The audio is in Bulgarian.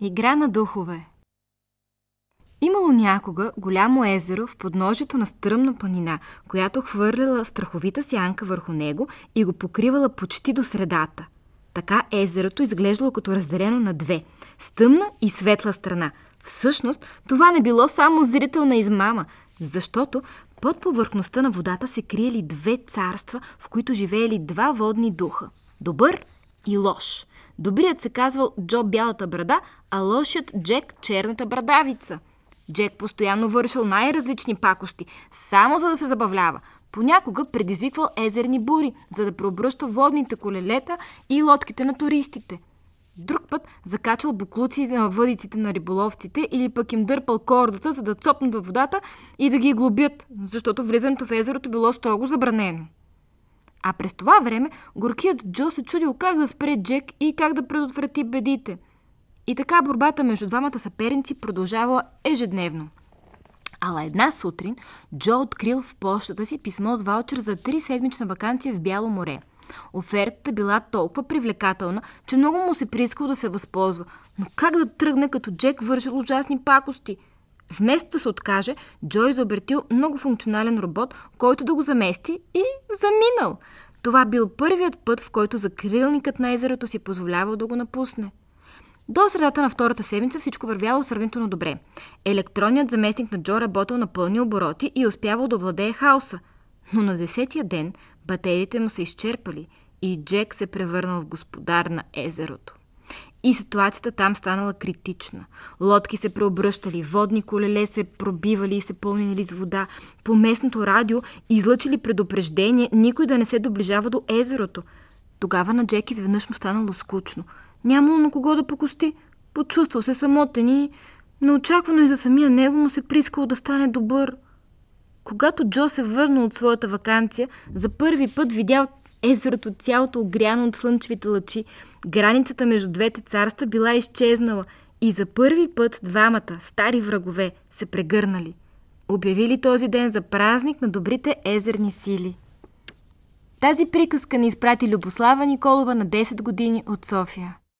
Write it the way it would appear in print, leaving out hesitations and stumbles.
Игра на духове. Имало някога голямо езеро в подножието на стръмна планина, която хвърляла страховита сянка върху него и го покривала почти до средата. Така езерото изглеждало като разделено на две – с тъмна и светла страна. Всъщност, това не било само зрителна измама, защото под повърхността на водата се криели две царства, в които живеели два водни духа – добър и лош. Добрият се казвал Джо Бялата брада, а лошият Джек Черната брадавица. Джек постоянно вършил най-различни пакости, само за да се забавлява. Понякога предизвиквал езерни бури, за да преобръща водните колелета и лодките на туристите. Друг път закачал буклуци на въдиците на риболовците или пък им дърпал кордата, за да цопнат във водата и да ги глобят, защото влизането в езерото било строго забранено. А през това време горкият Джо се чудил как да спре Джек и как да предотврати бедите. И така борбата между двамата съперници продължавала ежедневно. Ала една сутрин Джо открил в пощата си писмо с ваучер за 3-седмична ваканция в Бяло море. Офертата била толкова привлекателна, че много му се приискал да се възползва. Но как да тръгне, като Джек вършил ужасни пакости? Вместо да се откаже, Джо изобретил многофункционален робот, който да го замести и заминал. Това бил първият път, в който закрилникът на езерото си позволявал да го напусне. До средата на втората седмица всичко вървяло сравнително добре. Електронният заместник на Джо работил на пълни обороти и успявал да овладее хаоса. Но на 10-тия ден батериите му се изчерпали и Джек се превърнал в господар на езерото. И ситуацията там станала критична. Лодки се преобръщали, водни колеле се пробивали и се пълнили с вода. По местното радио излъчили предупреждение никой да не се доближава до езерото. Тогава на Джек изведнъж му станало скучно. Нямало на кого да покости. Почувствал се самотен и неочаквано и за самия него му се приискало да стане добър. Когато Джо се върнал от своята ваканция, за първи път видял езерото цялото огряно от слънчевите лъчи. Границата между двете царства била изчезнала и за първи път двамата стари врагове се прегърнали. Обявили този ден за празник на добрите езерни сили. Тази приказка ни изпрати Любослава Николова на 10 години от София.